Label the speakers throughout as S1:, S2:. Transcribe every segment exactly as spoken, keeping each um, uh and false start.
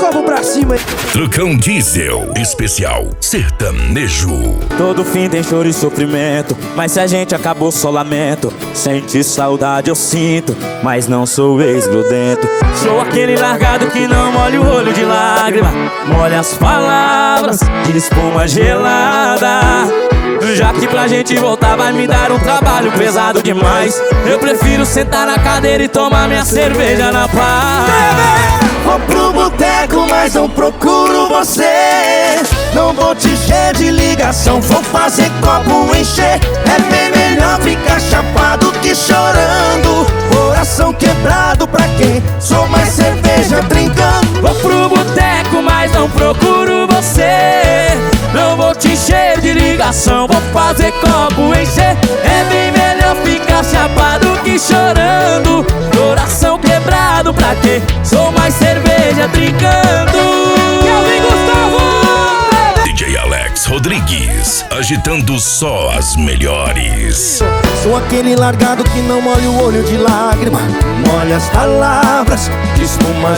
S1: copo pra cima aí.
S2: Trucão Diesel, especial sertanejo.
S3: Todo fim tem choro e sofrimento, mas se a gente acabou só lamento. Sente saudade eu sinto, mas não sou ex-grudento. Sou aquele largado que não molha o olho de lágrima, molha as palavras de espuma gelada. Já que pra gente voltar vai me dar um trabalho pesado demais, eu prefiro sentar na cadeira e tomar minha cerveja na paz.
S4: Vou pro boteco, mas não procuro você. Não vou te encher de ligação, vou fazer copo encher. É bem melhor ficar chapado que chorando, coração quebrado pra quem sou mais cerveja trincando.
S3: Vou pro boteco, mas não procuro você. Não vou te encher de ligação, vou fazer copo encher. É bem melhor ficar chapado que chorando, coração quebrado pra quê? Sou mais cerveja trincando. Kelvin Gustavo!
S2: D J Alex Rodrigues, agitando só as melhores.
S4: Sou aquele largado que não molha o olho de lágrima, molha as palavras de espuma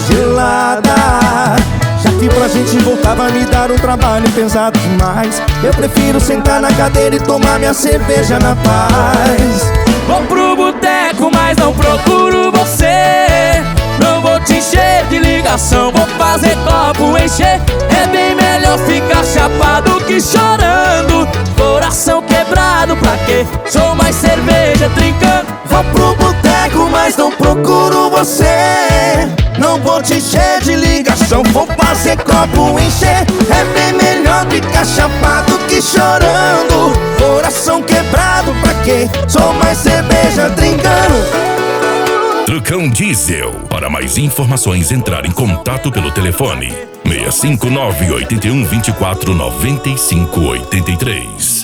S4: gelada. Já que pra gente voltar vai me dar um trabalho pesado demais, eu prefiro sentar na cadeira e tomar minha cerveja na paz.
S3: Vou pro boteco, mas não procuro você. Não vou te encher de ligação, vou fazer copo encher. É bem melhor ficar chapado que chorando, coração quebrado pra quê? Sou mais cerveja trincando.
S4: Vou pro boteco, mas não procuro você. Não vou te encher de ligação, vou fazer copo encher. É bem melhor ficar chapado que chorando, coração quebrado pra quê? Sou mais cerveja trincando.
S2: Trucão Diesel. Para mais informações, entrar em contato pelo telefone seis cinco nove, oito um, dois quatro, nove cinco oito três.